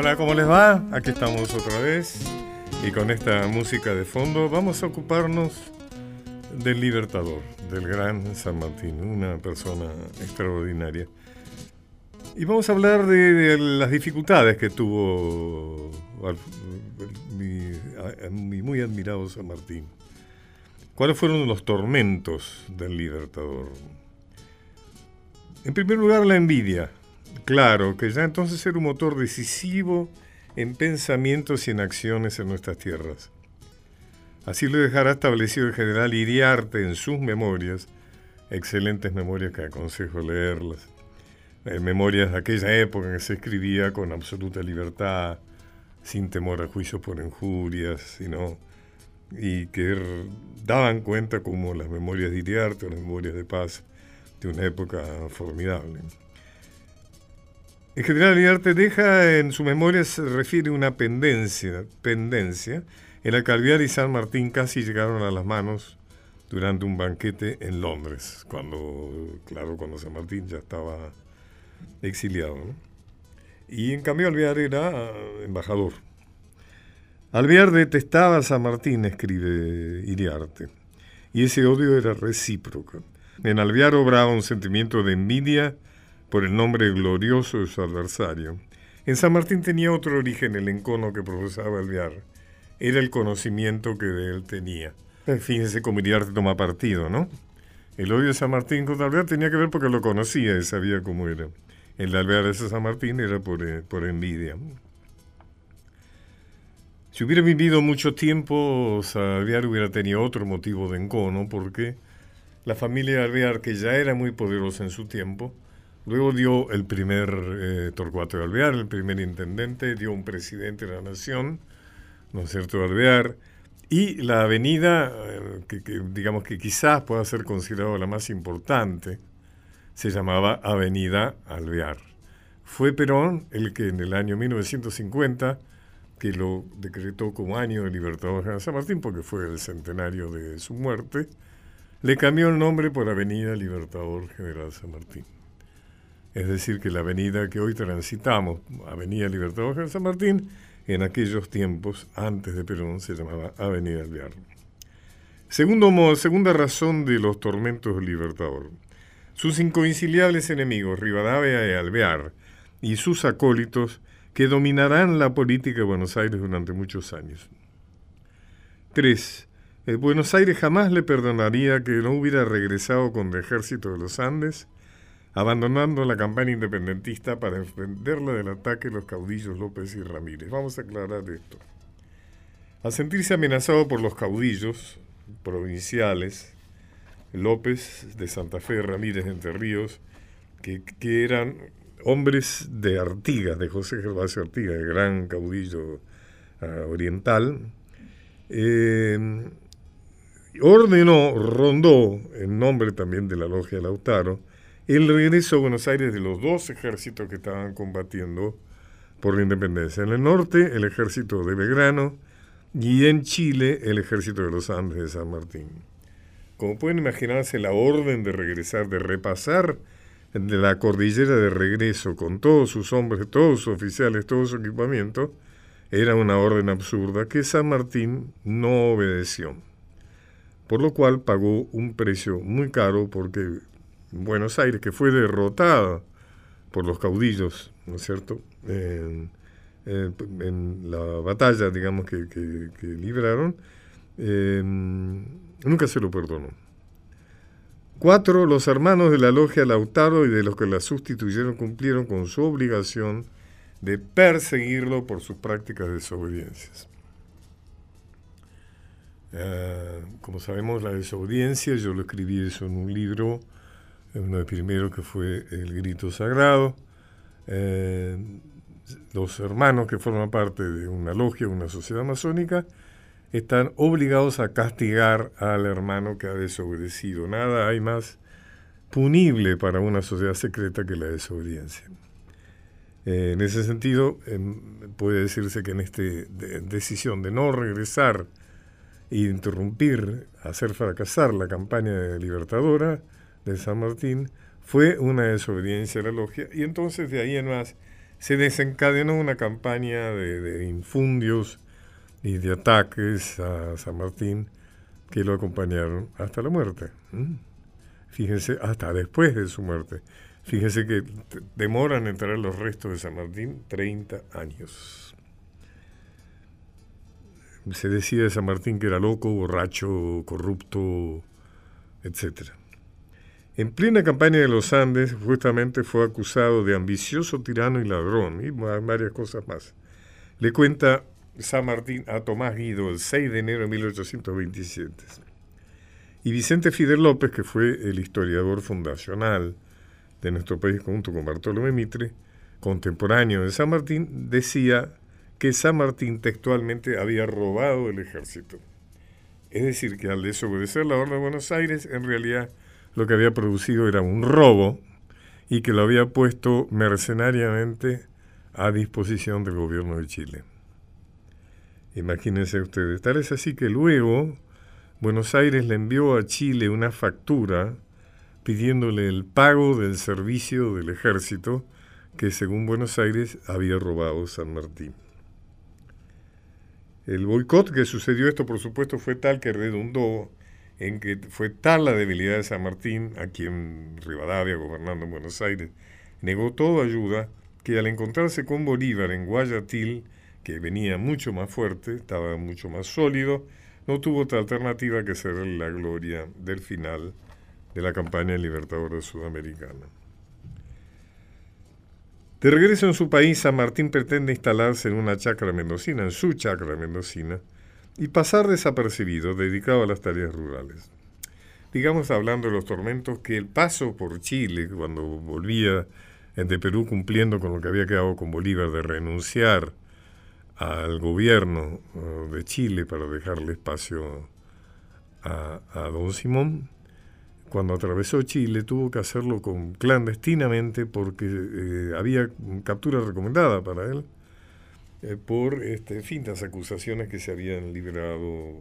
Hola, ¿cómo les va? Aquí estamos otra vez y con esta música de fondo vamos a ocuparnos del Libertador, del gran San Martín, una persona extraordinaria. Y vamos a hablar de las dificultades que tuvo mi muy admirado San Martín. ¿Cuáles fueron los tormentos del Libertador? En primer lugar, la envidia. Claro, que ya entonces era un motor decisivo en pensamientos y en acciones en nuestras tierras. Así lo dejará establecido el general Iriarte en sus memorias, excelentes memorias que aconsejo leerlas. Memorias de aquella época en que se escribía con absoluta libertad, sin temor a juicio por injurias, y que daban cuenta como las memorias de Iriarte o las memorias de paz de una época formidable. El general Iriarte deja en su memoria, se refiere una pendencia en la que Alvear y San Martín casi llegaron a las manos durante un banquete en Londres, cuando San Martín ya estaba exiliado, ¿no? Y en cambio Alvear era embajador. Alvear detestaba a San Martín, escribe Iriarte, y ese odio era recíproco. En Alvear obraba un sentimiento de envidia por el nombre glorioso de su adversario. En San Martín tenía otro origen el encono que profesaba Alvear. Era el conocimiento que de él tenía. Fíjense cómo Iriarte toma partido, ¿no? El odio de San Martín contra Alvear tenía que ver porque lo conocía y sabía cómo era. El de Alvear hacia San Martín era por envidia. Si hubiera vivido mucho tiempo, Alvear hubiera tenido otro motivo de encono, porque la familia de Alvear, que ya era muy poderosa en su tiempo, luego dio el primer Torcuato de Alvear, el primer intendente, dio un presidente de la nación, ¿no es cierto?, Alvear, y la avenida, que digamos que quizás pueda ser considerada la más importante, se llamaba Avenida Alvear. Fue Perón el que en el año 1950, que lo decretó como año de Libertador General San Martín, porque fue el centenario de su muerte, le cambió el nombre por Avenida Libertador General San Martín. Es decir, que la avenida que hoy transitamos, Avenida Libertador General San Martín, en aquellos tiempos, antes de Perón, se llamaba Avenida Alvear. Segunda razón de los tormentos del Libertador. Sus inconciliables enemigos, Rivadavia y Alvear, y sus acólitos, que dominarán la política de Buenos Aires durante muchos años. 3. Buenos Aires jamás le perdonaría que no hubiera regresado con el ejército de los Andes, abandonando la campaña independentista para defenderla del ataque de los caudillos López y Ramírez. Vamos a aclarar esto. Al sentirse amenazado por los caudillos provinciales, López de Santa Fe, Ramírez de Entre Ríos, que eran hombres de Artigas, de José Gervasio Artigas, el gran caudillo oriental, rondó, en nombre también de la Logia Lautaro, el regreso a Buenos Aires de los dos ejércitos que estaban combatiendo por la independencia. En el norte, el ejército de Belgrano, y en Chile, el ejército de los Andes de San Martín. Como pueden imaginarse, la orden de regresar, de repasar de la cordillera de regreso con todos sus hombres, todos sus oficiales, todo su equipamiento, era una orden absurda que San Martín no obedeció. Por lo cual pagó un precio muy caro, porque Buenos Aires, que fue derrotada por los caudillos, ¿no es cierto?, en la batalla, digamos, que libraron, nunca se lo perdonó. 4. Los hermanos de la Logia Lautaro y de los que la sustituyeron cumplieron con su obligación de perseguirlo por sus prácticas de desobediencias. Como sabemos, la desobediencia, yo lo escribí eso en un libro, uno de primero, que fue El Grito Sagrado. Los hermanos que forman parte de una logia, una sociedad masónica, están obligados a castigar al hermano que ha desobedecido. Nada hay más punible para una sociedad secreta que la desobediencia. En ese sentido, puede decirse que en esta decisión de no regresar e interrumpir, hacer fracasar la campaña libertadora de San Martín, fue una desobediencia a la logia, y entonces de ahí en más se desencadenó una campaña de infundios y de ataques a San Martín que lo acompañaron hasta la muerte. Fíjense, hasta después de su muerte. Fíjense que demoran en traer los restos de San Martín 30 años. Se decía de San Martín que era loco, borracho, corrupto, etc. En plena campaña de los Andes, justamente fue acusado de ambicioso, tirano y ladrón, y varias cosas más. Le cuenta San Martín a Tomás Guido el 6 de enero de 1827. Y Vicente Fidel López, que fue el historiador fundacional de nuestro país junto con Bartolomé Mitre, contemporáneo de San Martín, decía que San Martín textualmente había robado el ejército. Es decir, que al desobedecer la orden de Buenos Aires, en realidad lo que había producido era un robo y que lo había puesto mercenariamente a disposición del gobierno de Chile. Imagínense ustedes. Tal es así que luego Buenos Aires le envió a Chile una factura pidiéndole el pago del servicio del ejército que, según Buenos Aires, había robado San Martín. El boicot que sucedió esto, por supuesto, fue tal que redundó en que fue tal la debilidad de San Martín, a quien Rivadavia, gobernando en Buenos Aires, negó toda ayuda, que al encontrarse con Bolívar en Guayaquil, que venía mucho más fuerte, estaba mucho más sólido, no tuvo otra alternativa que ser la gloria del final de la campaña libertadora sudamericana. De regreso en su país, San Martín pretende instalarse en una chacra mendocina, en su chacra mendocina, y pasar desapercibido, dedicado a las tareas rurales. Digamos, hablando de los tormentos, que el paso por Chile, cuando volvía de Perú cumpliendo con lo que había quedado con Bolívar de renunciar al gobierno de Chile para dejarle espacio a don Simón, cuando atravesó Chile tuvo que hacerlo clandestinamente porque había captura recomendada para él por fintas acusaciones que se habían librado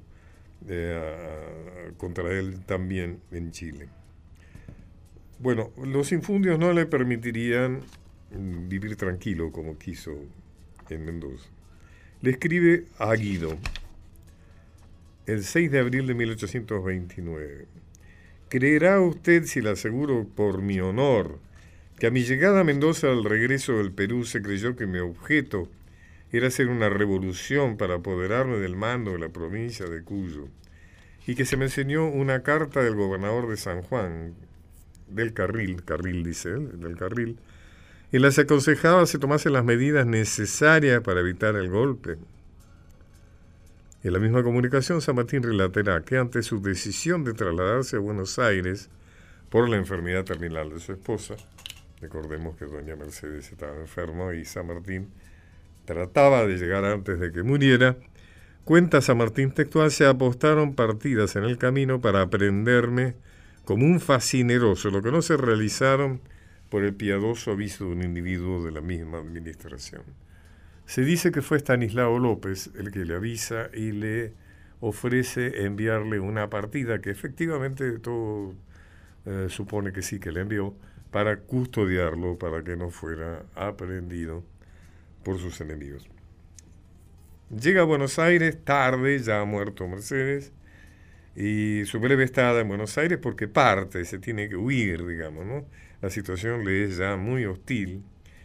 contra él también en Chile. Bueno, los infundios no le permitirían vivir tranquilo como quiso en Mendoza. Le escribe a Guido el 6 de abril de 1829. ¿Creerá usted, si le aseguro por mi honor, que a mi llegada a Mendoza al regreso del Perú se creyó que mi objeto era hacer una revolución para apoderarme del mando de la provincia de Cuyo, y que se me enseñó una carta del gobernador de San Juan, del Carril dice él, del Carril, en la que se aconsejaba se tomasen las medidas necesarias para evitar el golpe? En la misma comunicación, San Martín relatará que ante su decisión de trasladarse a Buenos Aires por la enfermedad terminal de su esposa, recordemos que doña Mercedes estaba enferma y San Martín trataba de llegar antes de que muriera, cuenta San Martín textual, se apostaron partidas en el camino para aprenderme como un fascineroso, lo que no se realizaron por el piadoso aviso de un individuo de la misma administración. Se dice que fue Estanislao López el que le avisa y le ofrece enviarle una partida que efectivamente todo supone que sí que le envió para custodiarlo, para que no fuera aprehendido por sus enemigos. Llega a Buenos Aires tarde, ya ha muerto Mercedes, y su breve estada en Buenos Aires porque parte, se tiene que huir, digamos, ¿no? La situación le es ya muy hostil.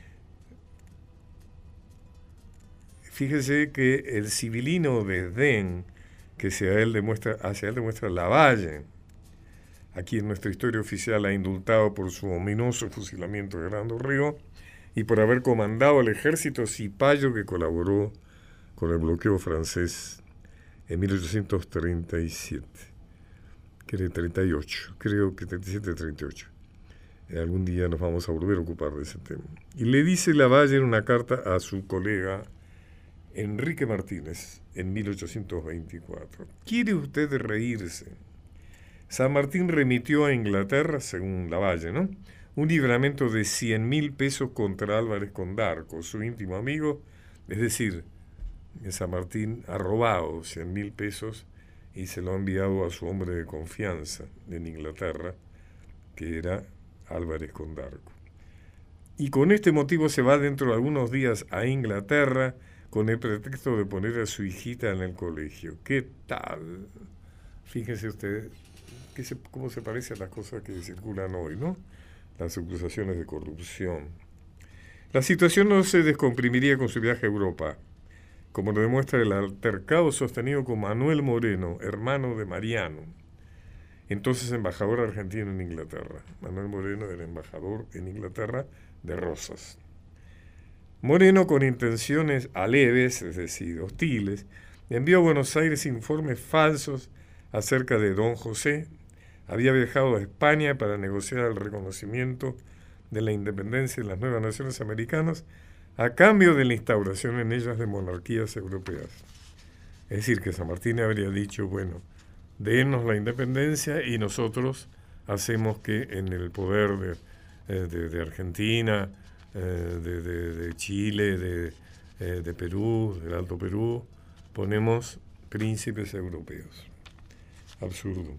Fíjese que el civilino desdén que hacia él demuestra Lavalle, a quien nuestra historia oficial ha indultado por su ominoso fusilamiento de Hernando Río y por haber comandado el ejército cipayo que colaboró con el bloqueo francés en 1837, que era 38, creo que 37-38. Algún día nos vamos a volver a ocupar de ese tema. Y le dice Lavalle en una carta a su colega Enrique Martínez en 1824. ¿Quiere usted reírse? San Martín remitió a Inglaterra, según Lavalle, ¿no?, un libramento de 100.000 pesos contra Álvarez Condarco, su íntimo amigo. Es decir, San Martín ha robado 100.000 pesos y se lo ha enviado a su hombre de confianza en Inglaterra, que era Álvarez Condarco. y con este motivo se va dentro de algunos días a Inglaterra con el pretexto de poner a su hijita en el colegio. ¿Qué tal? Fíjense ustedes cómo se parecen las cosas que circulan hoy, ¿no? Las acusaciones de corrupción. La situación no se descomprimiría con su viaje a Europa, como lo demuestra el altercado sostenido con Manuel Moreno, hermano de Mariano, entonces embajador argentino en Inglaterra. Manuel Moreno era embajador en Inglaterra de Rosas. Moreno, con intenciones aleves, es decir, hostiles, envió a Buenos Aires informes falsos acerca de don José. Había viajado a España para negociar el reconocimiento de la independencia de las nuevas naciones americanas a cambio de la instauración en ellas de monarquías europeas. Es decir, que San Martín habría dicho, bueno, denos la independencia y nosotros hacemos que en el poder de Argentina, de Chile, de Perú, del Alto Perú, ponemos príncipes europeos. Absurdo.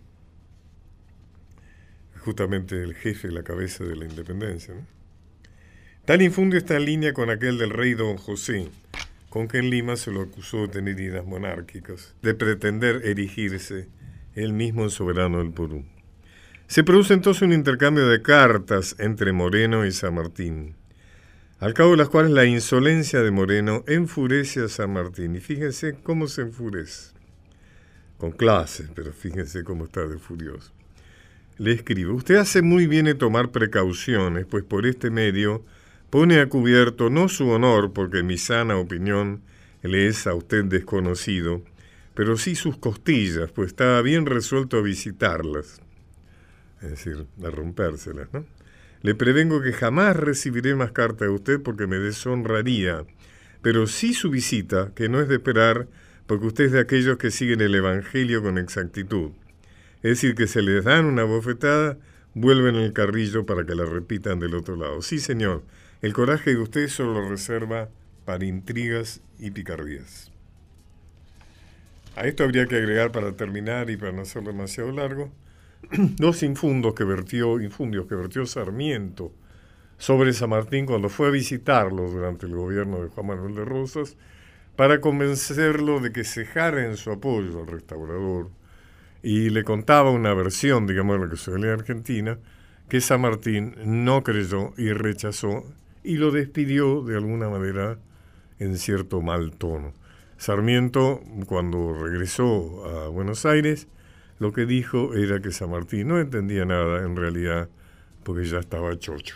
Justamente el jefe, la cabeza de la independencia, ¿no? Tal infundio está en línea con aquel del rey don José, con que en Lima se lo acusó de tener ideas monárquicas, de pretender erigirse él mismo en soberano del Perú. Se produce entonces un intercambio de cartas entre Moreno y San Martín, al cabo de las cuales la insolencia de Moreno enfurece a San Martín. Y fíjense cómo se enfurece. Con clase, pero fíjense cómo está de furioso. Le escribe: usted hace muy bien en tomar precauciones, pues por este medio pone a cubierto no su honor, porque mi sana opinión le es a usted desconocido, pero sí sus costillas, pues estaba bien resuelto a visitarlas. Es decir, a rompérselas, ¿no? Le prevengo que jamás recibiré más carta de usted porque me deshonraría, pero sí su visita, que no es de esperar, porque usted es de aquellos que siguen el Evangelio con exactitud. Es decir, que se les dan una bofetada, vuelven el carrillo para que la repitan del otro lado. Sí, señor, el coraje de usted solo lo reserva para intrigas y picardías. A esto habría que agregar, para terminar y para no ser demasiado largo, dos infundios que vertió Sarmiento sobre San Martín cuando fue a visitarlo durante el gobierno de Juan Manuel de Rosas, para convencerlo de que cejara en su apoyo al restaurador, y le contaba una versión, digamos, de lo que sucedió en Argentina, que San Martín no creyó y rechazó, y lo despidió de alguna manera en cierto mal tono. Sarmiento, cuando regresó a Buenos Aires, lo que dijo era que San Martín no entendía nada, en realidad, porque ya estaba chocho.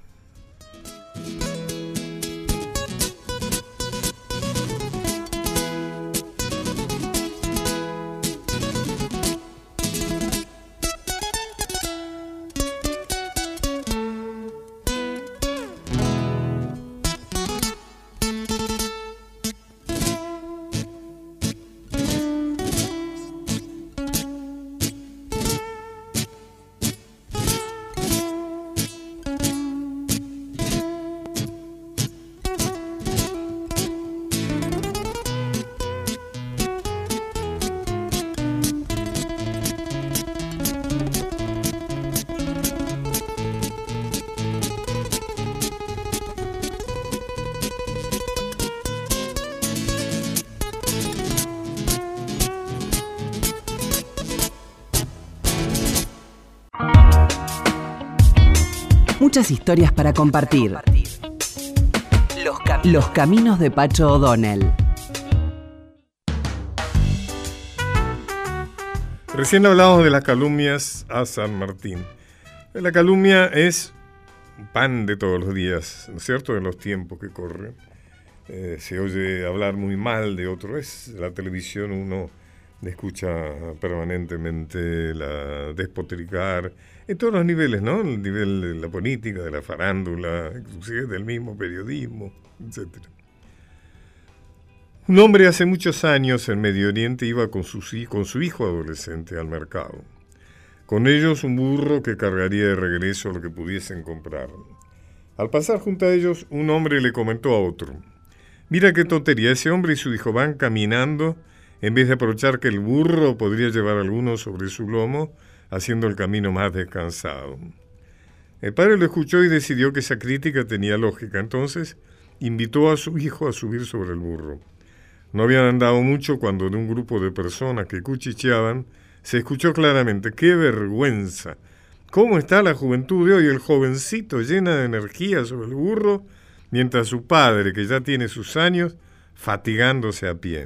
Muchas historias para compartir. Los caminos de Pacho O'Donnell. Recién hablamos de las calumnias a San Martín. La calumnia es pan de todos los días, ¿no es cierto?, en los tiempos que corren. Se oye hablar muy mal de otro. Es la televisión, uno escucha permanentemente la despotricar en todos los niveles, ¿no? El nivel de la política, de la farándula, inclusive del mismo periodismo, etc. Un hombre hace muchos años en Medio Oriente iba con su hijo adolescente al mercado. Con ellos un burro que cargaría de regreso lo que pudiesen comprar. Al pasar junto a ellos, un hombre le comentó a otro: mira qué tontería, ese hombre y su hijo van caminando en vez de aprovechar que el burro podría llevar a alguno sobre su lomo, haciendo el camino más descansado. El padre lo escuchó y decidió que esa crítica tenía lógica. Entonces invitó a su hijo a subir sobre el burro. No habían andado mucho cuando de un grupo de personas que cuchicheaban se escuchó claramente: ¡qué vergüenza! ¿Cómo está la juventud de hoy? El jovencito llena de energía sobre el burro, mientras su padre, que ya tiene sus años, fatigándose a pie.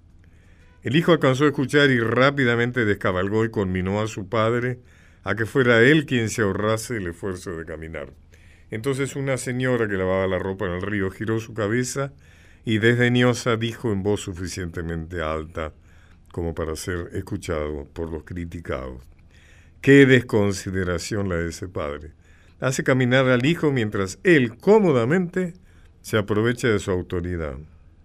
El hijo alcanzó a escuchar y rápidamente descabalgó y conminó a su padre a que fuera él quien se ahorrase el esfuerzo de caminar. Entonces una señora que lavaba la ropa en el río giró su cabeza y desdeñosa dijo en voz suficientemente alta como para ser escuchado por los criticados: ¡qué desconsideración la de ese padre! Hace caminar al hijo mientras él cómodamente se aprovecha de su autoridad.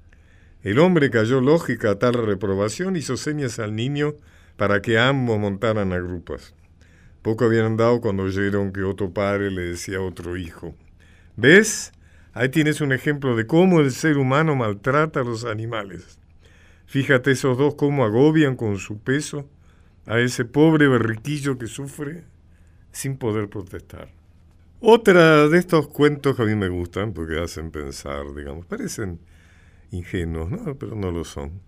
El hombre cayó lógica a tal reprobación, hizo señas al niño para que ambos montaran a grupas. Poco habían andado cuando oyeron que otro padre le decía a otro hijo: ¿ves? Ahí tienes un ejemplo de cómo el ser humano maltrata a los animales. Fíjate esos dos cómo agobian con su peso a ese pobre berriquillo que sufre sin poder protestar. Otra de estos cuentos que a mí me gustan porque hacen pensar, digamos, parecen ingenuos, ¿no? Pero no lo son.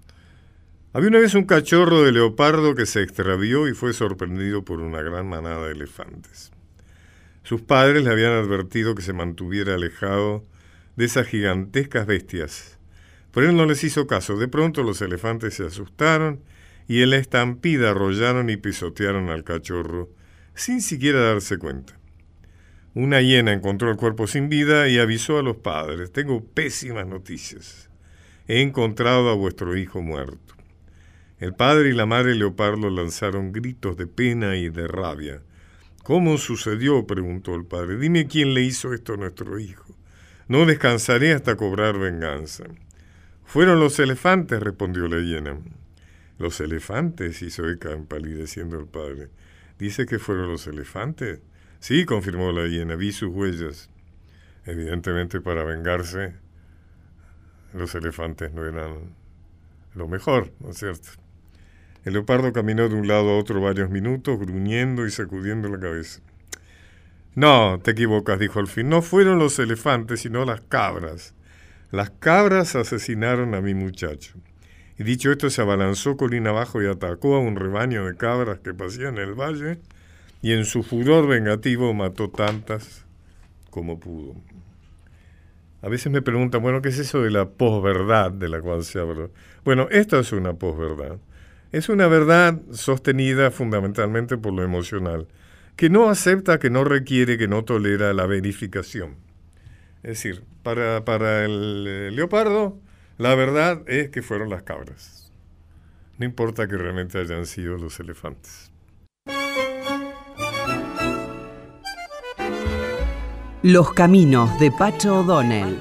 Había una vez un cachorro de leopardo que se extravió y fue sorprendido por una gran manada de elefantes. Sus padres le habían advertido que se mantuviera alejado de esas gigantescas bestias, pero él no les hizo caso. De pronto los elefantes se asustaron y en la estampida arrollaron y pisotearon al cachorro sin siquiera darse cuenta. Una hiena encontró el cuerpo sin vida y avisó a los padres: tengo pésimas noticias. He encontrado a vuestro hijo muerto. El padre y la madre leopardo lanzaron gritos de pena y de rabia. ¿Cómo sucedió?, preguntó el padre. Dime quién le hizo esto a nuestro hijo. No descansaré hasta cobrar venganza. Fueron los elefantes, respondió la hiena. ¿Los elefantes?, hizo eco empalideciendo el padre. ¿Dice que fueron los elefantes? Sí, confirmó la hiena, vi sus huellas. Evidentemente, para vengarse, los elefantes no eran lo mejor, ¿no es cierto? El leopardo caminó de un lado a otro varios minutos, gruñendo y sacudiendo la cabeza. No, te equivocas, dijo al fin. No fueron los elefantes, sino las cabras. Las cabras asesinaron a mi muchacho. Y dicho esto, se abalanzó colina abajo y atacó a un rebaño de cabras que pasían en el valle, y en su furor vengativo mató tantas como pudo. A veces me preguntan, bueno, ¿qué es eso de la posverdad de la cual se habla? Bueno, esta es una posverdad. Es una verdad sostenida fundamentalmente por lo emocional, que no acepta, que no requiere, que no tolera la verificación. Es decir, para el leopardo, la verdad es que fueron las cabras. No importa que realmente hayan sido los elefantes. Los caminos de Pacho O'Donnell.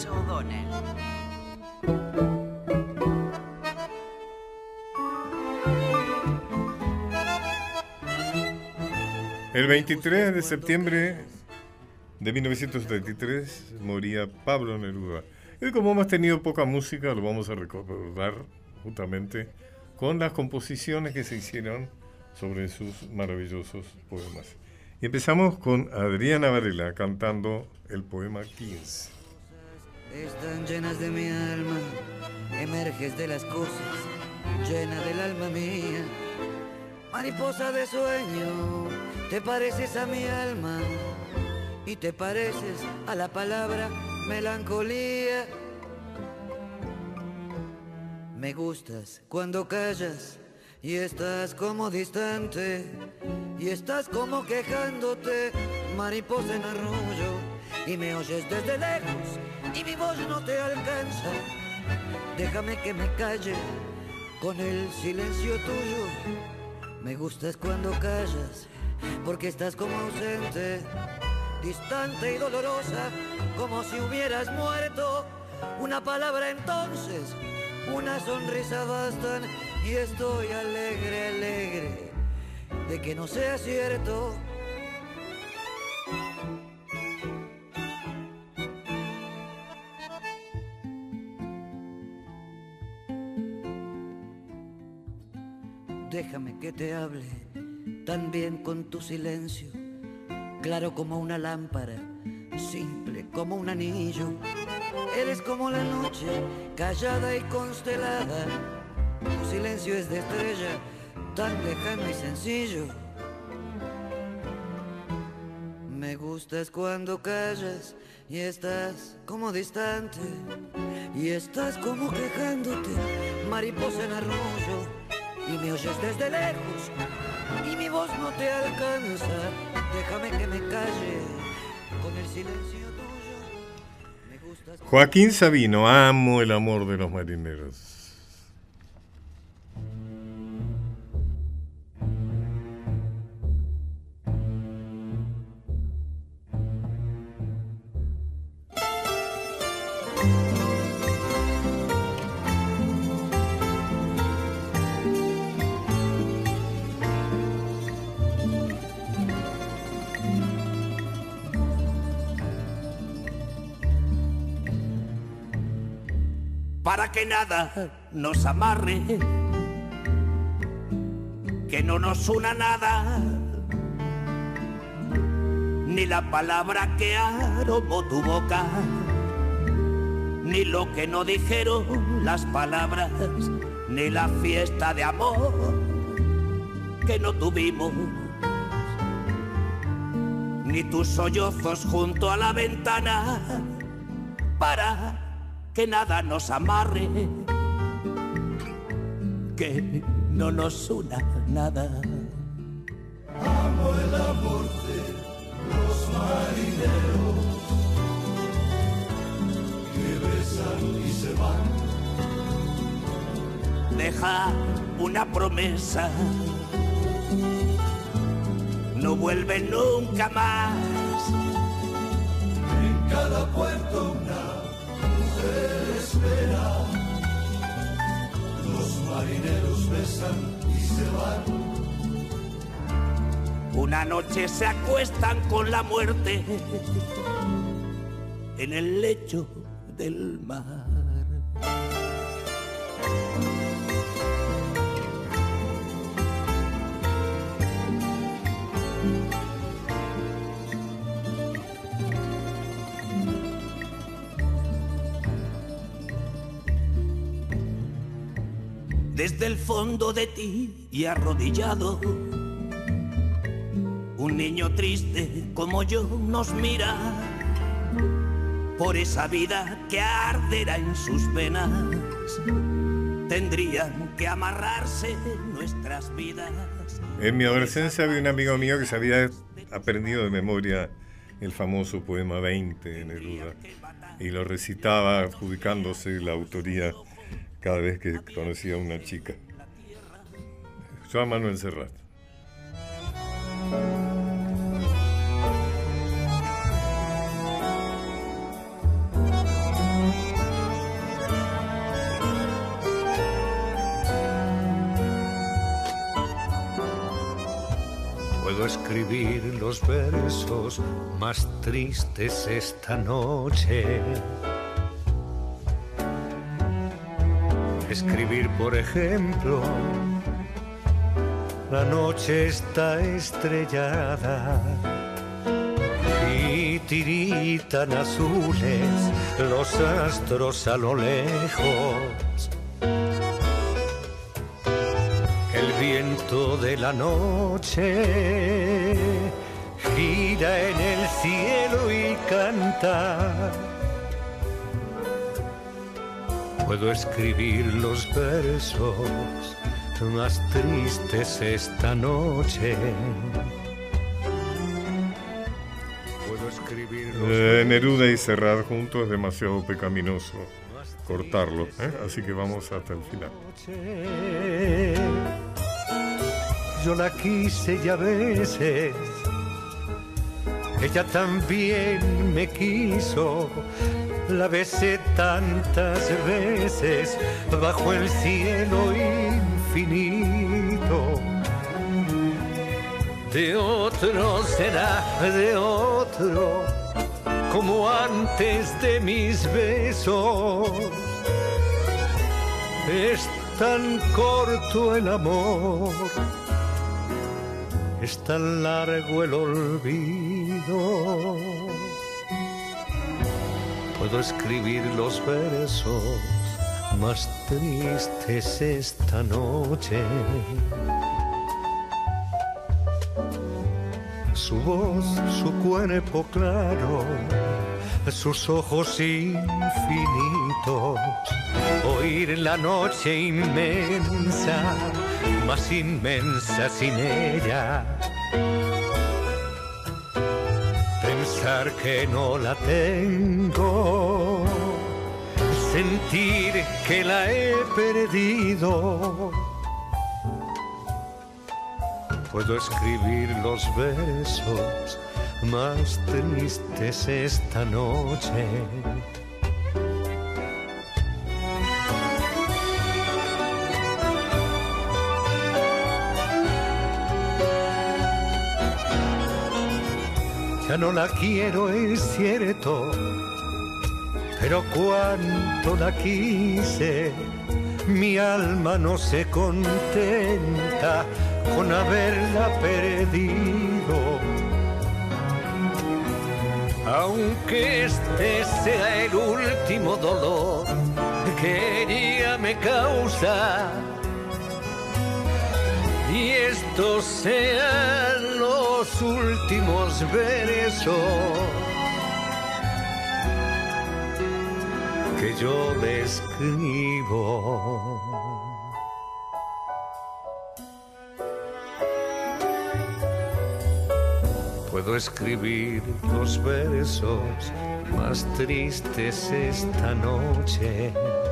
El 23 de septiembre de 1973 moría Pablo Neruda. Y como hemos tenido poca música, lo vamos a recordar justamente con las composiciones que se hicieron sobre sus maravillosos poemas. Y empezamos con Adriana Varela cantando el poema 15. Están llenas de mi alma, emerges de las cosas, llena del alma mía. Mariposa de sueño, te pareces a mi alma y te pareces a la palabra melancolía. Me gustas cuando callas y estás como distante y estás como quejándote, mariposa en arrullo, y me oyes desde lejos y mi voz no te alcanza. Déjame que me calle con el silencio tuyo. Me gustas cuando callas porque estás como ausente, distante y dolorosa, como si hubieras muerto. Una palabra entonces, una sonrisa bastan y estoy alegre, alegre de que no sea cierto. Déjame que te hable también con tu silencio, claro como una lámpara, simple como un anillo. Eres como la noche, callada y constelada. Tu silencio es de estrella, tan lejano y sencillo. Me gustas cuando callas y estás como distante, y estás como quejándote, mariposa en arroyo, y me oyes desde lejos y mi voz no te alcanza. Déjame que me calle con el silencio tuyo. Me gustas. Joaquín Sabino, amo el amor de los marineros. Para que nada nos amarre, que no nos una nada, ni la palabra que aromó tu boca, ni lo que no dijeron las palabras, ni la fiesta de amor que no tuvimos, ni tus sollozos junto a la ventana, para que nada nos amarre, que no nos una nada. Amo el amor de los marineros que besan y se van. Deja una promesa, no vuelve nunca más. En cada puerto una espera, los marineros besan y se van. Una noche se acuestan con la muerte en el lecho del mar. Desde el fondo de ti y arrodillado, un niño triste como yo nos mira, por esa vida que arderá en sus venas. Tendrían que amarrarse nuestras vidas. En mi adolescencia había un amigo mío que se había aprendido de memoria el famoso poema 20 de Neruda y lo recitaba adjudicándose la autoría cada vez que conocía a una chica. Joan Manuel Serrat. Puedo escribir los versos más tristes esta noche. Escribir, por ejemplo, la noche está estrellada y tiritan azules los astros a lo lejos. El viento de la noche gira en el cielo y canta. Puedo escribir los versos más tristes esta noche. Puedo escribir los Neruda y Serrat juntos es demasiado pecaminoso cortarlo, así que vamos hasta el final. Yo la quise y a veces ella también me quiso. La besé tantas veces bajo el cielo infinito. De otro será, de otro, como antes de mis besos. Es tan corto el amor, es tan largo el olvido. Puedo escribir los versos más tristes esta noche. Su voz, su cuerpo claro, sus ojos infinitos, oír la noche inmensa, más inmensa sin ella. Pensar que no la tengo, sentir que la he perdido. Puedo escribir los versos más tristes esta noche. Ya no la quiero, es cierto, pero cuánto la quise, mi alma no se contenta con haberla perdido. Aunque este sea el último dolor que ella me causa, y estos sean los últimos versos que yo le escribo. Puedo escribir los versos más tristes esta noche.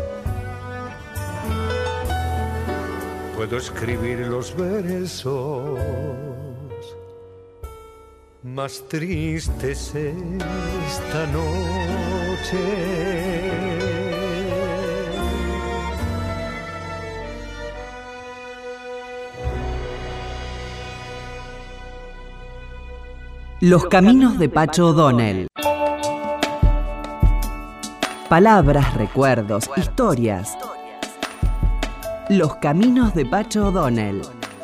Puedo escribir los versos más tristes esta noche. Los caminos de Pacho O'Donnell. Palabras, recuerdos, historias. Los caminos de Pacho O'Donnell.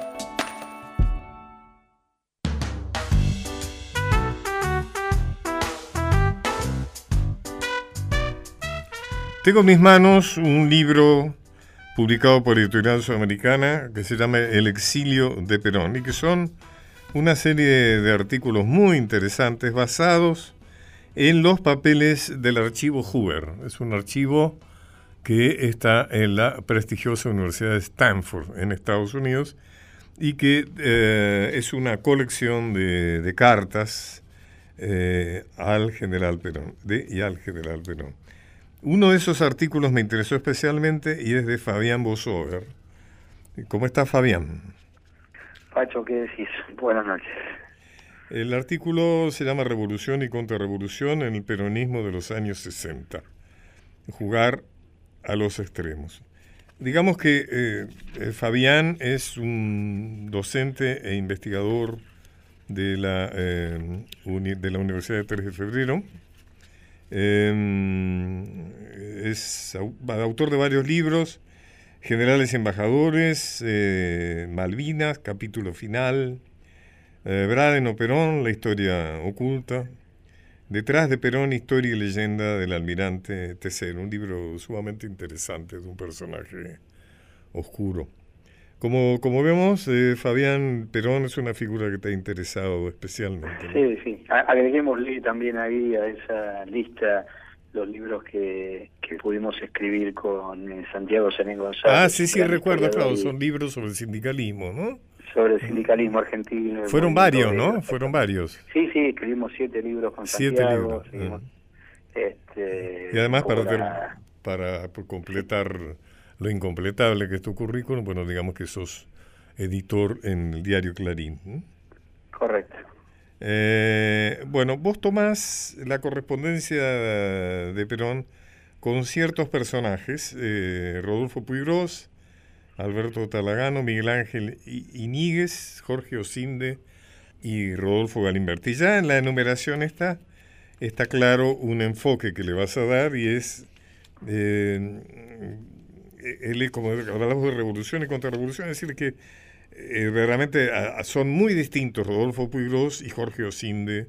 Tengo en mis manos un libro publicado por Editorial Sudamericana que se llama El exilio de Perón y que son una serie de artículos muy interesantes basados en los papeles del archivo Hoover. Es un archivo que está en la prestigiosa Universidad de Stanford en Estados Unidos y que es una colección de cartas al general Perón, y al general Perón. Uno de esos artículos me interesó especialmente y es de Fabián Bosover. ¿Cómo está, Fabián? Pacho, ¿qué decís? Buenas noches. El artículo se llama Revolución y Contrarrevolución en el peronismo de los años 60. Jugar a los extremos. Digamos que Fabián es un docente e investigador de la Universidad de 3 de Febrero. Es autor de varios libros: Generales y Embajadores, Malvinas, Capítulo Final, Braden o Perón, La Historia Oculta, Detrás de Perón, Historia y Leyenda del Almirante Tercero, un libro sumamente interesante de un personaje oscuro. Como vemos, Fabián, Perón es una figura que te ha interesado especialmente, ¿no? Sí. Agreguémosle también ahí a esa lista los libros que pudimos escribir con Santiago Senén González. Sí, recuerdo, claro, son libros sobre el sindicalismo, ¿no? Sobre el sindicalismo argentino. Fueron varios, ¿no? Fueron varios. Sí, escribimos 7 libros con Santiago. 7 libros. Y además, para completar lo incompletable que es tu currículum, bueno, digamos que sos editor en el diario Clarín, ¿no? Correcto. Bueno, vos tomás la correspondencia de Perón con ciertos personajes, Rodolfo Puigros, Alberto Talagano, Miguel Ángel Iñiguez, Jorge Osinde y Rodolfo Galimberti. Ya en la enumeración está claro un enfoque que le vas a dar y es, como hablamos de revolución y contrarrevolución, es decir que realmente son muy distintos Rodolfo Puigros y Jorge Osinde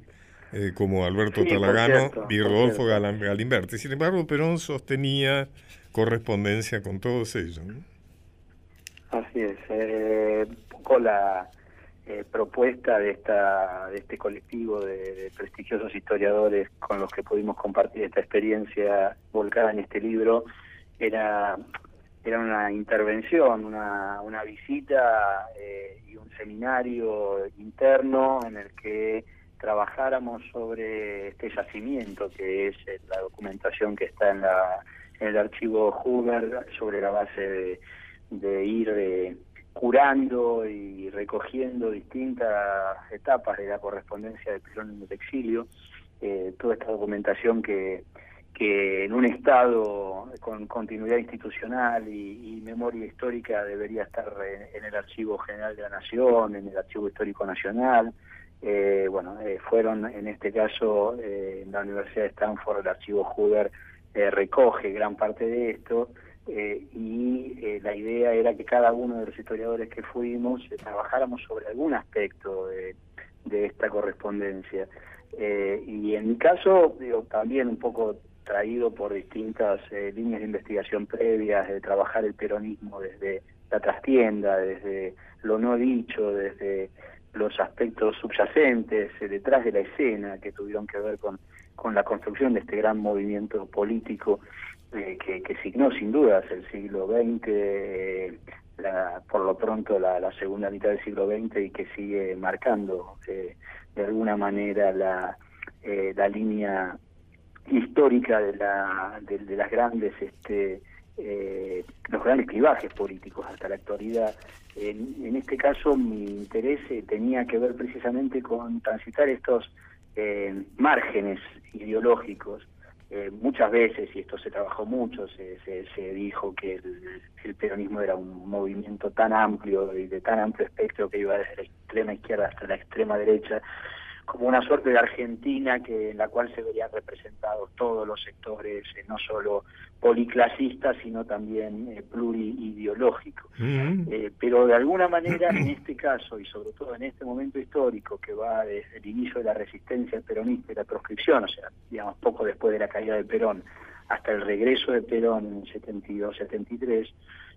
como Alberto Sí, por Talagano cierto, y por Rodolfo cierto. Galimberti. Sin embargo, Perón sostenía correspondencia con todos ellos, ¿no? Así es. Un poco la propuesta de este colectivo de prestigiosos historiadores con los que pudimos compartir esta experiencia volcada en este libro era una intervención, una visita y un seminario interno en el que trabajáramos sobre este yacimiento que es la documentación que está en el archivo Hoover, sobre la base de ir curando y recogiendo distintas etapas de la correspondencia de Perón en el exilio, toda esta documentación que en un estado con continuidad institucional y memoria histórica debería estar en el Archivo General de la Nación, en el Archivo Histórico Nacional. Fueron en este caso en la Universidad de Stanford, el Archivo Hoover recoge gran parte de esto, y la idea era que cada uno de los historiadores que fuimos trabajáramos sobre algún aspecto de esta correspondencia. Y en mi caso, también un poco traído por distintas líneas de investigación previas, de trabajar el peronismo desde la trastienda, desde lo no dicho, desde los aspectos subyacentes, detrás de la escena, que tuvieron que ver con la construcción de este gran movimiento político que signó sin dudas el siglo XX, por lo pronto la segunda mitad del siglo XX, y que sigue marcando de alguna manera la línea histórica de las grandes los grandes clivajes políticos hasta la actualidad. En este caso mi interés tenía que ver precisamente con transitar estos márgenes ideológicos. Muchas veces, y esto se trabajó mucho, se dijo que el peronismo era un movimiento tan amplio y de tan amplio espectro que iba desde la extrema izquierda hasta la extrema derecha, como una suerte de Argentina en la cual se verían representados todos los sectores, no solo policlasistas, sino también pluriideológicos. Pero de alguna manera, en este caso, y sobre todo en este momento histórico que va desde el inicio de la resistencia peronista y la proscripción, o sea, digamos, poco después de la caída de Perón, hasta el regreso de Perón en 72-73,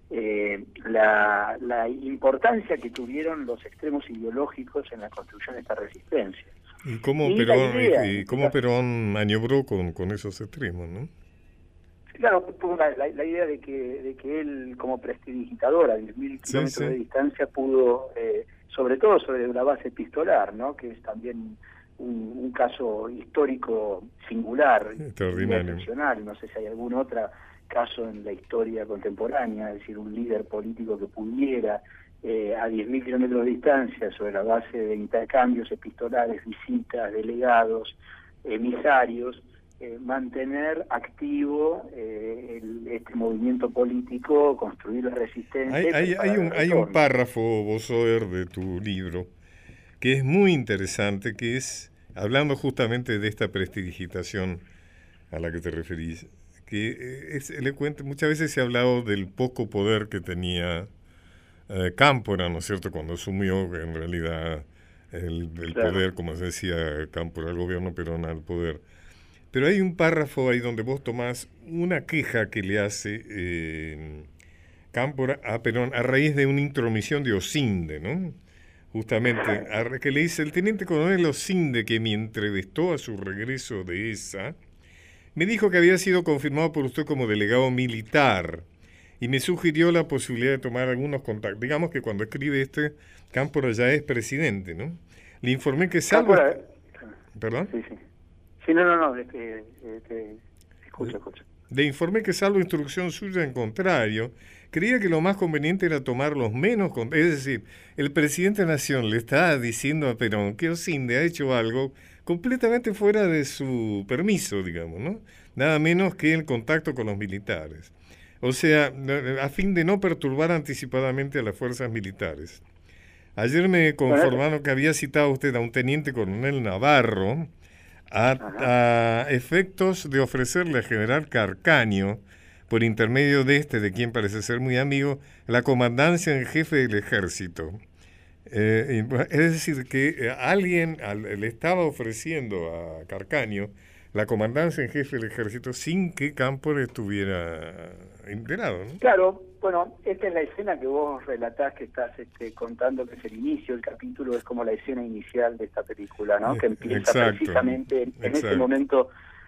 la importancia que tuvieron los extremos ideológicos en la construcción de esta resistencia. Y cómo Perón maniobró con esos extremos, ¿no? Claro, tuvo la idea de que él, como prestidigitador a 10.000 kilómetros de distancia, pudo, sobre todo sobre la base epistolar, ¿no?, que es también un caso histórico singular, excepcional. No sé si hay algún otro caso en la historia contemporánea, es decir, un líder político que pudiera, a 10.000 kilómetros de distancia, sobre la base de intercambios epistolares, visitas, delegados, emisarios, mantener activo este movimiento político, construir la resistencia. Hay un párrafo, Bosoer, de tu libro que es muy interesante, que es, hablando justamente de esta prestidigitación a la que te referís, que es elocuente. Muchas veces se ha hablado del poco poder que tenía Cámpora, ¿no es cierto?, cuando asumió en realidad el poder, como se decía Cámpora al gobierno, Perón al poder. Pero hay un párrafo ahí donde vos tomás una queja que le hace Cámpora a Perón a raíz de una intromisión de Osinde, ¿no? Justamente, que le dice: el teniente coronel Osinde, que me entrevistó a su regreso de esa, me dijo que había sido confirmado por usted como delegado militar y me sugirió la posibilidad de tomar algunos contactos. Digamos que cuando escribe Cámpora ya es presidente, ¿no? Le informé que salvo... ¿Perdón? Sí. Sí, no, escucha. Le informé que salvo instrucción suya en contrario, creía que lo más conveniente era tomar los menos... Es decir, el presidente de la Nación le está diciendo a Perón que Osinde ha hecho algo completamente fuera de su permiso, digamos, ¿no? Nada menos que el contacto con los militares. O sea, a fin de no perturbar anticipadamente a las fuerzas militares. Ayer me conformaron que había citado usted a un teniente coronel Navarro a efectos de ofrecerle al general Carcaño, por intermedio de quien parece ser muy amigo, la comandancia en jefe del ejército. Es decir, que alguien le estaba ofreciendo a Carcaño la comandancia en jefe del ejército sin que Cámpora estuviera enterado, ¿no? Claro, bueno, esta es la escena que vos relatás, que estás contando, que es el inicio, el capítulo es como la escena inicial de esta película, ¿no? Que empieza precisamente en ese momento,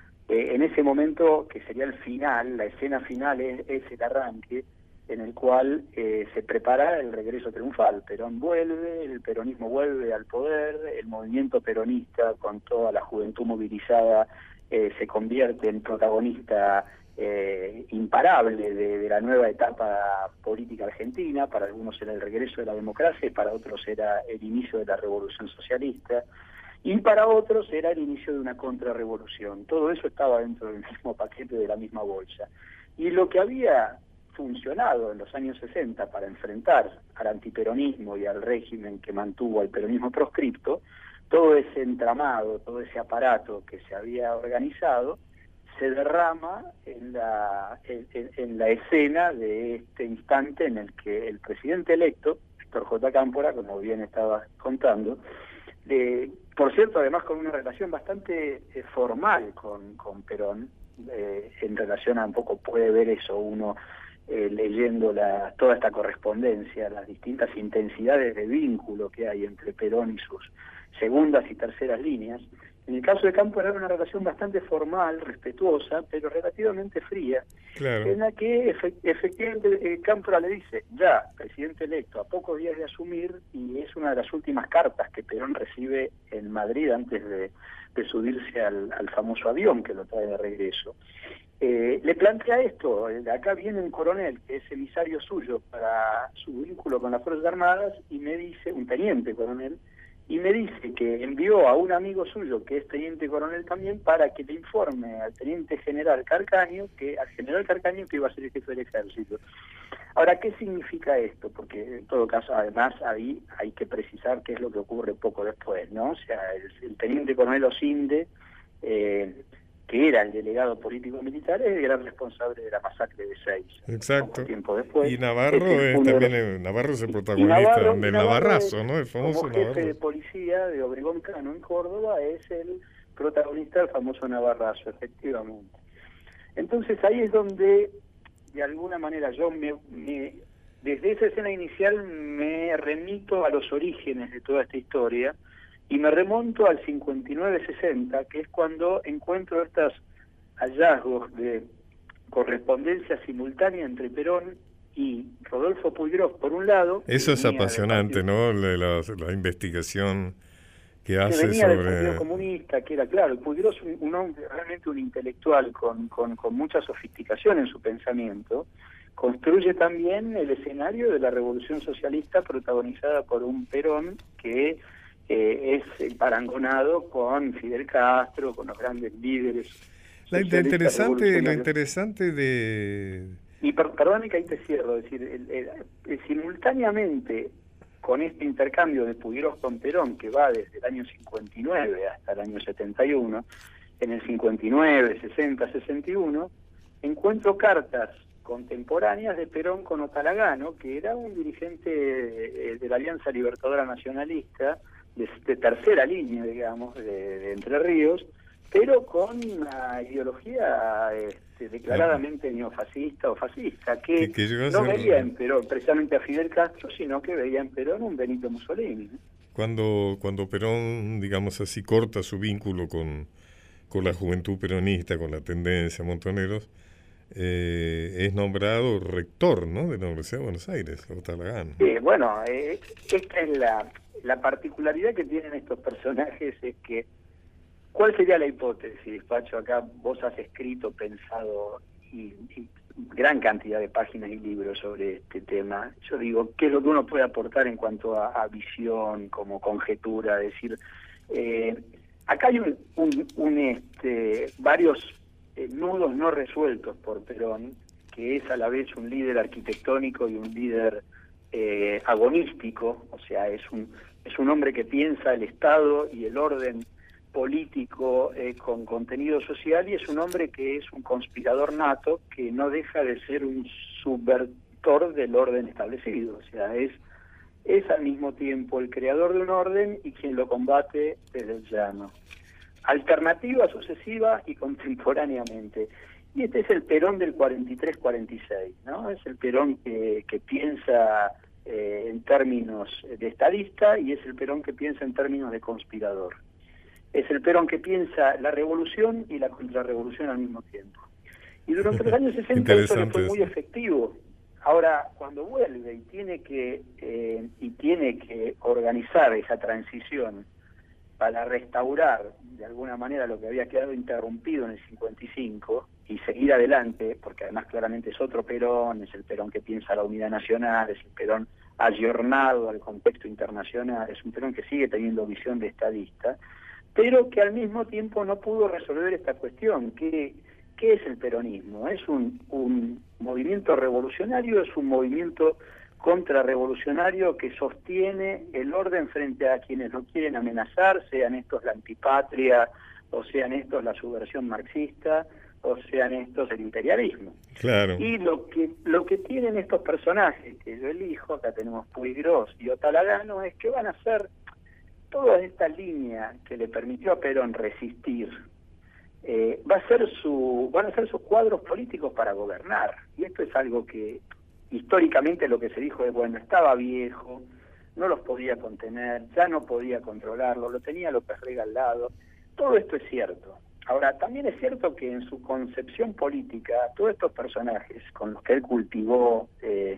que sería el final, la escena final es el arranque, en el cual se prepara el regreso triunfal. Perón vuelve, el peronismo vuelve al poder, el movimiento peronista con toda la juventud movilizada se convierte en protagonista imparable de la nueva etapa política argentina. Para algunos era el regreso de la democracia y para otros era el inicio de la revolución socialista y para otros era el inicio de una contrarrevolución. Todo eso estaba dentro del mismo paquete, de la misma bolsa. Y lo que había funcionado en los años 60 para enfrentar al antiperonismo y al régimen que mantuvo al peronismo proscripto, todo ese entramado, todo ese aparato que se había organizado, se derrama en la escena de este instante en el que el presidente electo, Héctor J. Cámpora, como bien estaba contando, por cierto, además con una relación bastante formal con Perón, en relación a un poco puede ver eso uno leyendo toda esta correspondencia, las distintas intensidades de vínculo que hay entre Perón y sus segundas y terceras líneas. En el caso de Cámpora era una relación bastante formal, respetuosa, pero relativamente fría, claro, en la que efectivamente Cámpora le dice, ya, presidente electo, a pocos días de asumir, y es una de las últimas cartas que Perón recibe en Madrid antes de subirse al famoso avión que lo trae de regreso. Le plantea esto, acá viene un coronel que es emisario suyo para su vínculo con las Fuerzas Armadas, y me dice, un teniente coronel, y me dice que envió a un amigo suyo, que es teniente coronel también, para que le informe al teniente general Carcaño, al general Carcaño, que iba a ser el jefe del ejército. Ahora, ¿qué significa esto? Porque en todo caso, además, ahí hay que precisar qué es lo que ocurre poco después, ¿no? O sea, el teniente coronel Osinde, que era el delegado político-militar, es el gran responsable de la masacre de Seiza. Exacto. Poco tiempo después, y Navarro Navarro es el protagonista del Navarrazo, ¿no? El famoso como jefe Navarro de policía de Obregón Cano en Córdoba, es el protagonista del famoso Navarrazo, efectivamente. Entonces ahí es donde, de alguna manera, yo desde esa escena inicial me remito a los orígenes de toda esta historia, y me remonto al 59-60, que es cuando encuentro estos hallazgos de correspondencia simultánea entre Perón y Rodolfo Puigros, por un lado. Eso es apasionante, ¿no? La investigación que hace que venía del sobre... Partido Comunista, que era, claro, Puigros un hombre, realmente un intelectual con mucha sofisticación en su pensamiento, construye también el escenario de la revolución socialista protagonizada por un Perón que es parangonado con Fidel Castro, con los grandes líderes. Lo interesante de... Y perdóname que ahí te cierro, es decir, simultáneamente con este intercambio de Puigros con Perón, que va desde el año 59 hasta el año 71, en el 59, 60, 61, encuentro cartas contemporáneas de Perón con Otalagano, que era un dirigente de la Alianza Libertadora Nacionalista, de tercera línea, digamos, de Entre Ríos, pero con una ideología declaradamente neofascista o fascista, que no veía en Perón precisamente a Fidel Castro, sino que veía en Perón un Benito Mussolini. Cuando Perón, digamos así, corta su vínculo con la juventud peronista, con la tendencia Montoneros, es nombrado rector, ¿no?, de la Universidad de Buenos Aires, Otalagano. Bueno, esta es la particularidad que tienen estos personajes, es que, ¿cuál sería la hipótesis, Pacho? Acá vos has escrito, pensado y gran cantidad de páginas y libros sobre este tema. Yo digo, ¿qué es lo que uno puede aportar en cuanto a visión, como conjetura? Es decir, acá hay varios nudos no resueltos por Perón, que es a la vez un líder arquitectónico y un líder agonístico, o sea, es un hombre que piensa el Estado y el orden político con contenido social, y es un hombre que es un conspirador nato, que no deja de ser un subvertor del orden establecido. O sea, es es al mismo tiempo el creador de un orden y quien lo combate desde el llano. Alternativa sucesiva y contemporáneamente. Y este es el Perón del 43-46, ¿no? Es el Perón que piensa en términos de estadista y es el Perón que piensa en términos de conspirador. Es el Perón que piensa la revolución y la contrarrevolución al mismo tiempo. Y durante los años 60 eso le fue muy efectivo. Ahora, cuando vuelve y tiene que organizar esa transición para restaurar de alguna manera lo que había quedado interrumpido en el 55 y seguir adelante, porque además claramente es otro Perón, es el Perón que piensa la unidad nacional, es el Perón ayornado al contexto internacional, es un Perón que sigue teniendo visión de estadista, pero que al mismo tiempo no pudo resolver esta cuestión. ¿Qué es el peronismo? ¿Es un movimiento revolucionario? ¿Es un movimiento contrarrevolucionario que sostiene el orden frente a quienes lo quieren amenazar, sean estos la antipatria, o sean estos la subversión marxista, o sean estos el imperialismo? Claro. Y lo que tienen estos personajes que yo elijo, acá tenemos Puiggrós y Otalagano, es que van a ser toda esta línea que le permitió a Perón resistir. Van a ser sus cuadros políticos para gobernar. Y esto es algo que históricamente lo que se dijo es, bueno, estaba viejo, no los podía contener, ya no podía controlarlo, lo tenía López Rega al lado. Todo esto es cierto. Ahora, también es cierto que en su concepción política, todos estos personajes con los que él cultivó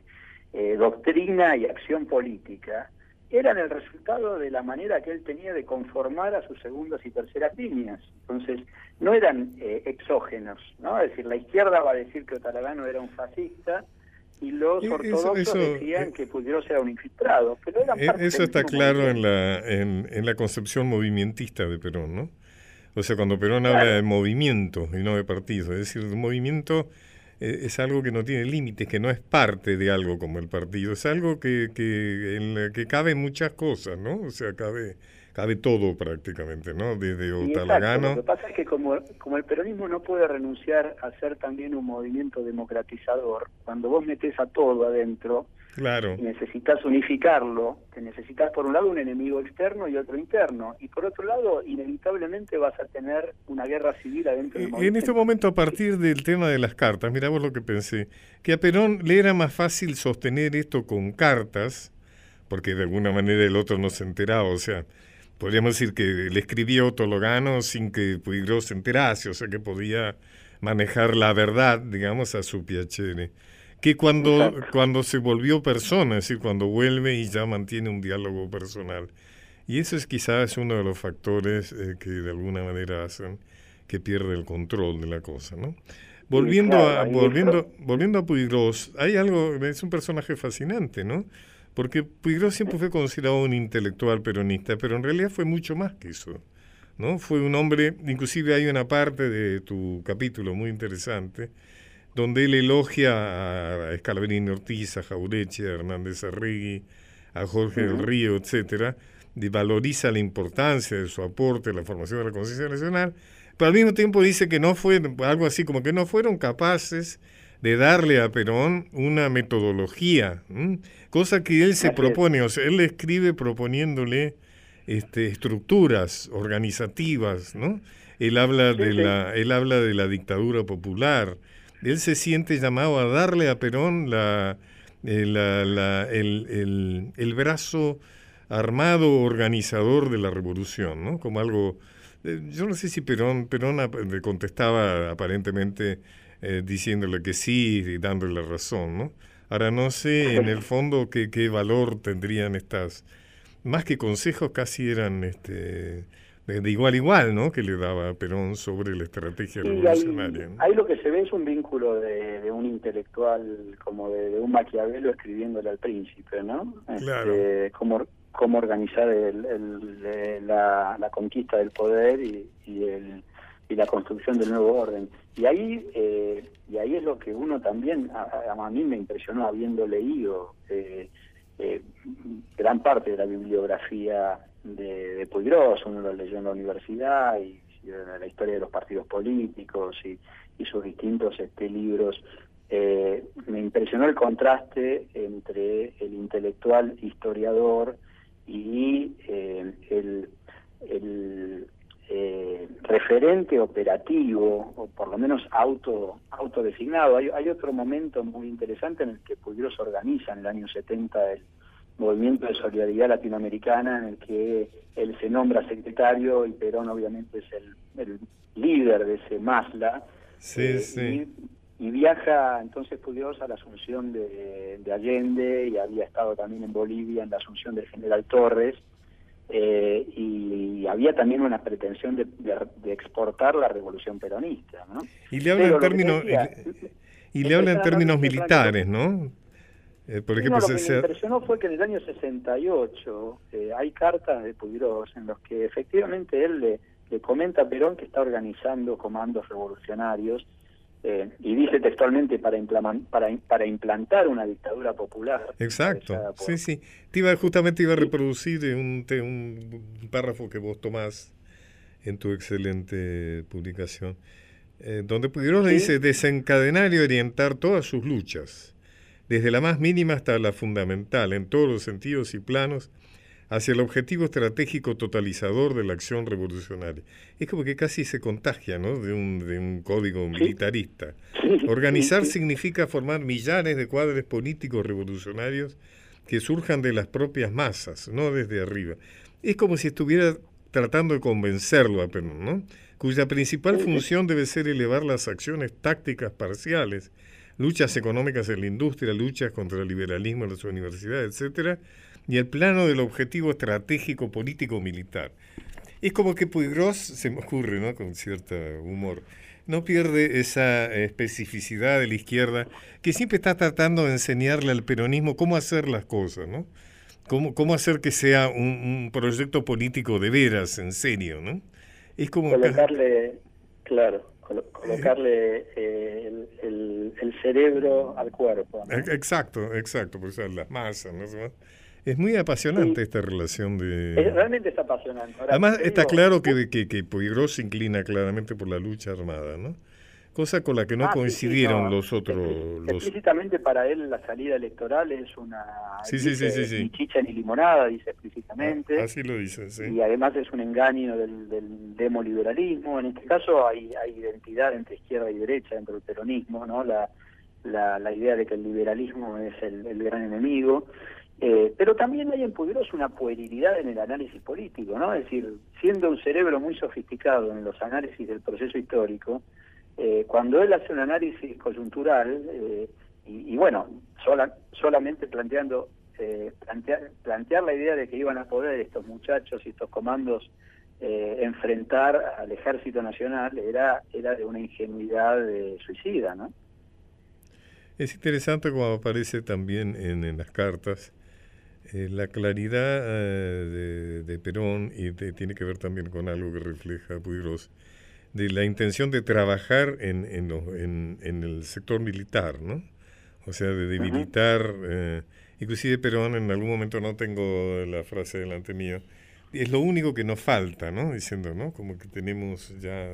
doctrina y acción política, eran el resultado de la manera que él tenía de conformar a sus segundas y terceras líneas. Entonces, no eran exógenos, ¿no? Es decir, la izquierda va a decir que Otalagano era un fascista y los ortodoxos decían que Puiggrós era un infiltrado. Pero eran eso está claro en la concepción movimentista de Perón, ¿no? O sea, cuando Perón habla de movimiento y no de partido, es decir, el movimiento es algo que no tiene límites, que no es parte de algo como el partido, es algo que cabe muchas cosas, ¿no? O sea, cabe todo prácticamente, ¿no? Desde Otalagano. Lo que pasa es que como el peronismo no puede renunciar a ser también un movimiento democratizador, cuando vos metés a todo adentro, claro, y necesitas unificarlo, te necesitas por un lado un enemigo externo y otro interno, y por otro lado inevitablemente vas a tener una guerra civil adentro del movimiento. En este momento, a partir del tema de las cartas, mirá vos lo que pensé, que a Perón le era más fácil sostener esto con cartas, porque de alguna manera el otro no se enteraba, o sea, podríamos decir que le escribía Otalagano sin que Puiggrós se enterase, o sea que podía manejar la verdad, digamos, a su piacere. Que cuando se volvió persona, es decir, cuando vuelve y ya mantiene un diálogo personal. Y eso es quizás uno de los factores que de alguna manera hacen que pierda el control de la cosa, ¿no? Volviendo a Puiggrós, hay algo, es un personaje fascinante, ¿no? Porque Puiggrós siempre fue considerado un intelectual peronista, pero en realidad fue mucho más que eso, ¿no? Fue un hombre, inclusive hay una parte de tu capítulo muy interesante, donde él elogia a Scalabrini Ortiz, a Jauretche, a Hernández Arregui, a Jorge del Río, etcétera, y valoriza la importancia de su aporte a la formación de la conciencia nacional, pero al mismo tiempo dice que no fue algo así como que no fueron capaces de darle a Perón una metodología, cosa que él se propone, o sea, él escribe proponiéndole estructuras organizativas, ¿no? Él habla de la dictadura popular. Él se siente llamado a darle a Perón el brazo armado organizador de la revolución, ¿no? Como algo, yo no sé si Perón le contestaba aparentemente diciéndole que sí y dándole la razón, ¿no? Ahora no sé en el fondo qué valor tendrían estas, más que consejos, casi eran de igual a igual, ¿no? Que le daba a Perón sobre la estrategia revolucionaria, ¿no? Ahí lo que se ve es un vínculo de un intelectual, como de un Maquiavelo escribiéndole al príncipe, ¿no? Claro. Cómo organizar la conquista del poder y la construcción del nuevo orden. Y ahí es lo que uno también, a mí me impresionó habiendo leído gran parte de la bibliografía de Puiggrós. Uno lo leyó en la universidad y la historia de los partidos políticos y sus distintos libros me impresionó el contraste entre el intelectual historiador y el referente operativo, o por lo menos autodesignado. Hay otro momento muy interesante en el que Puiggrós organiza en el año 70 el Movimiento de Solidaridad Latinoamericana, en el que él se nombra secretario y Perón obviamente es el líder de ese MASLA. Y viaja entonces Puiggrós a la asunción de Allende, y había estado también en Bolivia en la asunción del general Torres, y había también una pretensión de exportar la revolución peronista, ¿no? Y le habla en términos militares, ¿no? Por ejemplo, lo que me impresionó fue que en el año 68 hay cartas de Puiggrós en los que efectivamente él le comenta a Perón que está organizando comandos revolucionarios, y dice textualmente para implantar una dictadura popular. Exacto, sí. Justamente iba a reproducir un párrafo que vos tomás en tu excelente publicación, donde Puiggrós le dice: desencadenar y orientar todas sus luchas, desde la más mínima hasta la fundamental, en todos los sentidos y planos, hacia el objetivo estratégico totalizador de la acción revolucionaria. Es como que casi se contagia, ¿no?, de un código militarista. Organizar significa formar millares de cuadros políticos revolucionarios que surjan de las propias masas, no desde arriba. Es como si estuviera tratando de convencerlo a Perón, ¿no?, cuya principal función debe ser elevar las acciones tácticas parciales, luchas económicas en la industria, luchas contra el liberalismo en las universidades, etcétera, y el plano del objetivo estratégico político-militar. Es como que Puiggrós, se me ocurre, ¿no?, con cierto humor, no pierde esa especificidad de la izquierda, que siempre está tratando de enseñarle al peronismo cómo hacer las cosas, ¿no? Cómo hacer que sea un proyecto político de veras, en serio, ¿no? Es como colocarle el cerebro al cuerpo, ¿no? Exacto, pues las masas, ¿no? Es muy apasionante esta relación realmente es apasionante. Ahora, además está claro que Puiggrós se inclina claramente por la lucha armada, ¿no? Cosa con la que no coincidieron los otros. Explícitamente para él la salida electoral es una sí. Ni chicha ni limonada, dice explícitamente. Así lo dice, sí. Y además es un engaño del demoliberalismo. En este caso hay identidad entre izquierda y derecha dentro del peronismo, ¿no? La idea de que el liberalismo es el gran enemigo. Pero también hay en Puiggrós una puerilidad en el análisis político, ¿no? Es decir, siendo un cerebro muy sofisticado en los análisis del proceso histórico, cuando él hace un análisis coyuntural, y bueno, solamente plantear la idea de que iban a poder estos muchachos y estos comandos enfrentar al Ejército Nacional, era de una ingenuidad suicida, ¿no? Es interesante como aparece también en las cartas la claridad de Perón, y tiene que ver también con algo que refleja Puiggrós, de la intención de trabajar en el sector militar, ¿no? O sea, de debilitar, inclusive Perón en algún momento, no tengo la frase delante mío, es lo único que nos falta, ¿no? Diciendo, ¿no?, como que tenemos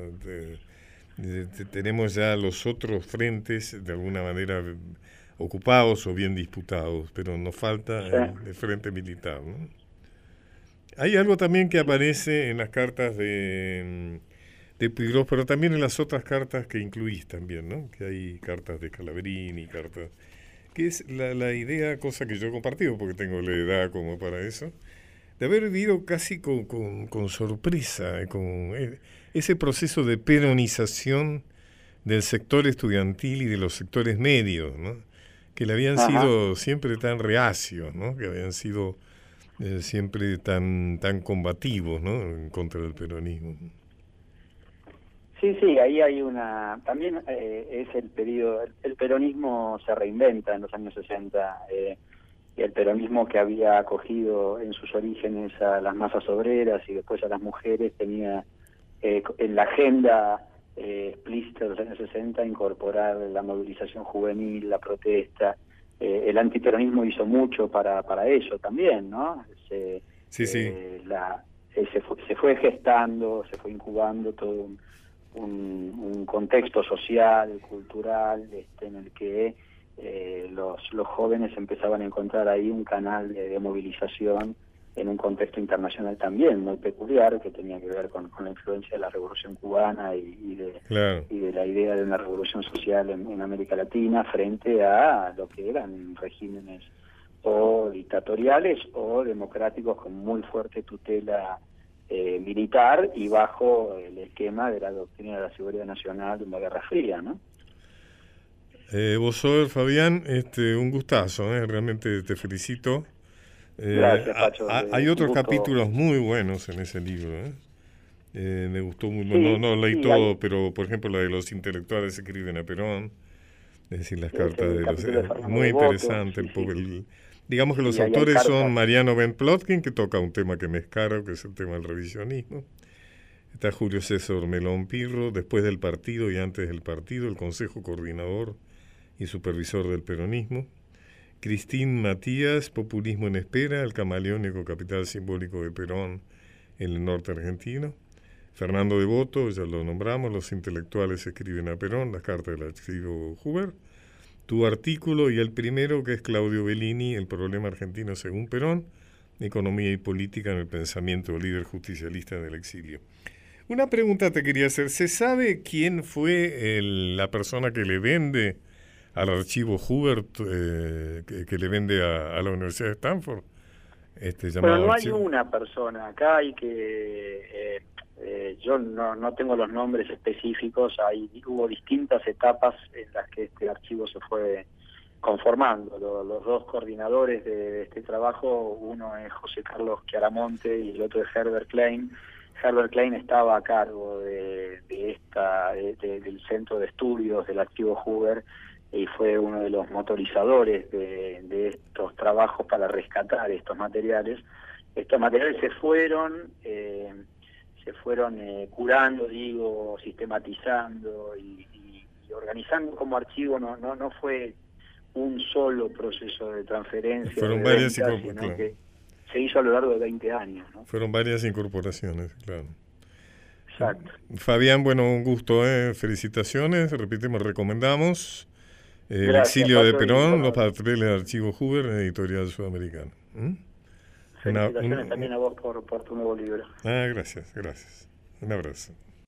ya los otros frentes de alguna manera ocupados o bien disputados, pero nos falta el frente militar, ¿no? Hay algo también que aparece en las cartas de Puiggrós, pero también en las otras cartas que incluís también, ¿no? Que hay cartas de Scalabrini, cartas que es la idea, cosa que yo he compartido porque tengo la edad como para eso, de haber vivido casi con sorpresa, con ese proceso de peronización del sector estudiantil y de los sectores medios, ¿no?, que le habían sido siempre tan reacios, ¿no?, que habían sido siempre tan combativos, ¿no?, en contra del peronismo. Sí, ahí hay una... También es el periodo... El peronismo se reinventa en los años 60, y el peronismo, que había acogido en sus orígenes a las masas obreras y después a las mujeres, tenía en la agenda explícita de los años 60 incorporar la movilización juvenil, la protesta. El antiperonismo hizo mucho para eso también, ¿no? Se fue gestando, se fue incubando todo un contexto social, cultural, en el que los jóvenes empezaban a encontrar ahí un canal de movilización en un contexto internacional también muy peculiar, que tenía que ver con la influencia de la Revolución Cubana y de la idea de una revolución social en América Latina frente a lo que eran regímenes o dictatoriales o democráticos con muy fuerte tutela militar y bajo el esquema de la doctrina de la seguridad nacional de una guerra fría, ¿no? Vos sos, Fabián, un gustazo, realmente te felicito. Gracias, Pacho. Hay otros capítulos muy buenos en ese libro. Me gustó mucho, Sí, no leí sí, todo, pero por ejemplo la de los intelectuales escriben a Perón, es decir, las cartas de los... Muy interesante. Digamos que los autores son Mariano Ben Plotkin, que toca un tema que me es caro, que es el tema del revisionismo. Está Julio César Melón Pirro, después del partido y antes del partido, el Consejo Coordinador y Supervisor del Peronismo. Cristín Matías, Populismo en Espera, el camaleónico capital simbólico de Perón en el norte argentino. Fernando Devoto, ya lo nombramos, los intelectuales escriben a Perón, las cartas del archivo Huber. Tu artículo y el primero, que es Claudio Bellini, El problema argentino según Perón, economía y política en el pensamiento líder justicialista del exilio. Una pregunta te quería hacer. ¿Se sabe quién fue la persona que le vende al archivo Hubert, que le vende a la Universidad de Stanford? Bueno, no hay una persona. Acá hay que... yo no tengo los nombres específicos. Hubo distintas etapas en las que este archivo se fue conformando. Los dos coordinadores de este trabajo, uno es José Carlos Chiaramonte y el otro es Herbert Klein. Herbert Klein estaba a cargo del Centro de Estudios del Archivo Hoover y fue uno de los motorizadores de estos trabajos para rescatar estos materiales. Estos materiales se fueron curando, sistematizando y organizando como archivo. No fue un solo proceso de transferencia. Fueron de varias venta, sino que se hizo a lo largo de 20 años, ¿no? Fueron varias incorporaciones, claro. Exacto. Fabián, bueno, un gusto, felicitaciones, repetimos, recomendamos El exilio de Perón, los papeles del archivo Hoover, editorial Sudamericana. Felicitaciones también a vos por tu nuevo libro. Gracias. Un abrazo.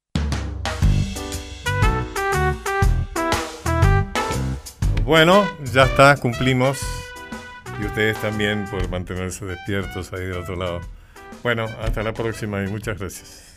Bueno, ya está, cumplimos. Y ustedes también por mantenerse despiertos ahí de otro lado. Bueno, hasta la próxima y muchas gracias.